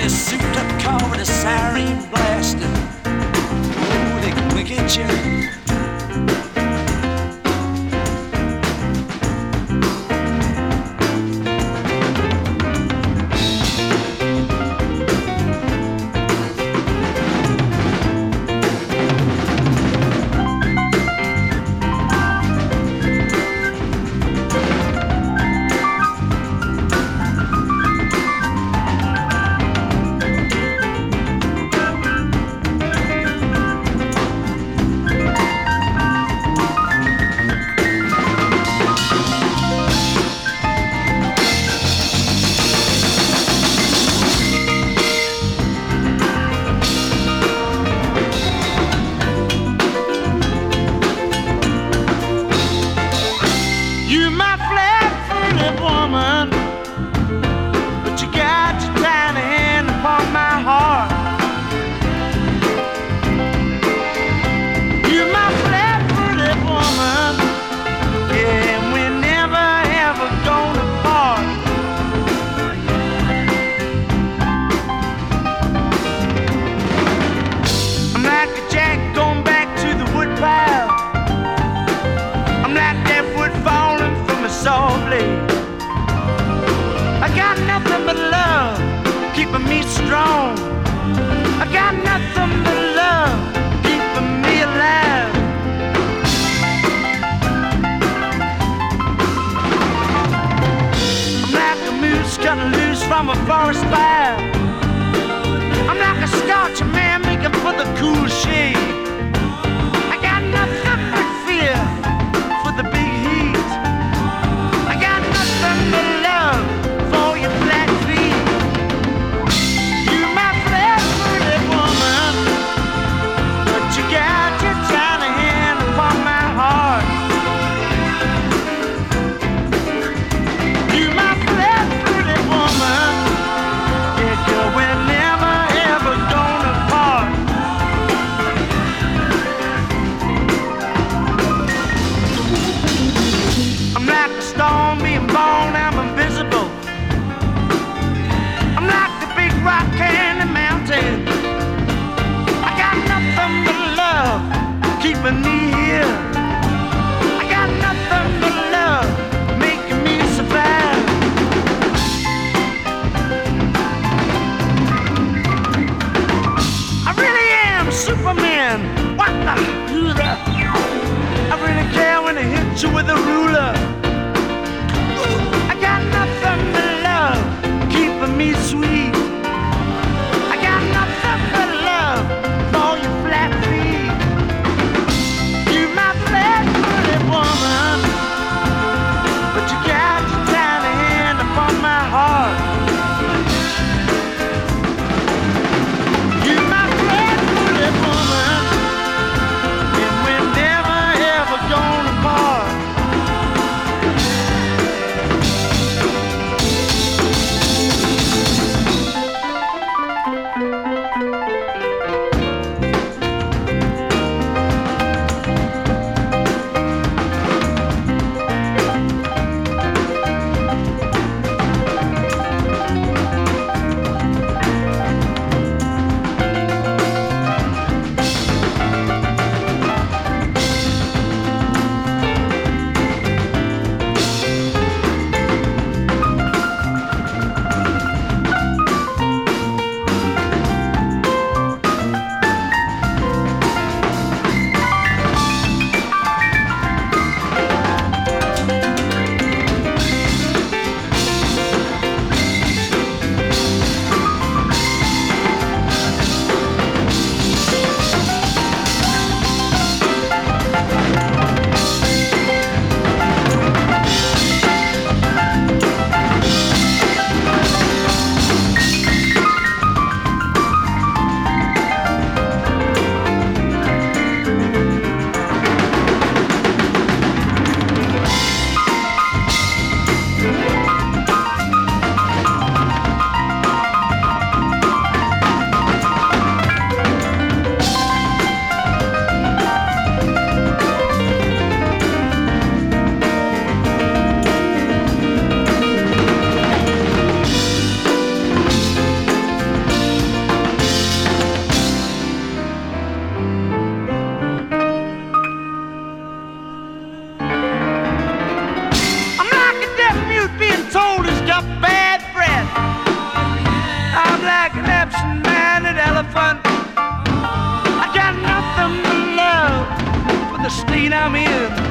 your souped up car with a siren blasting. Oh, they can get you. From a forest fire, I'm like a Scotch man making for the cool shade. I got nothing but fear for the big heat. I got nothing but love for your black feet. You my favorite woman, but you got your tiny hand upon my heart. You my favorite woman. We're never ever gonna part. I'm like a storm being born, I'm invisible. I'm like the big rock candy mountain. I got nothing but love keeping me here. I got nothing but love making me survive. Superman, what the hooter? I really care when they hit you with a ruler. I got nothing but love keeping me sweet. I got nothing but love for your flat feet. You my favorite woman, but you got your tiny hand upon my heart. You my woman, and we're never ever gonna part. absent-minded elephant. I got nothing but love for the state I'm in.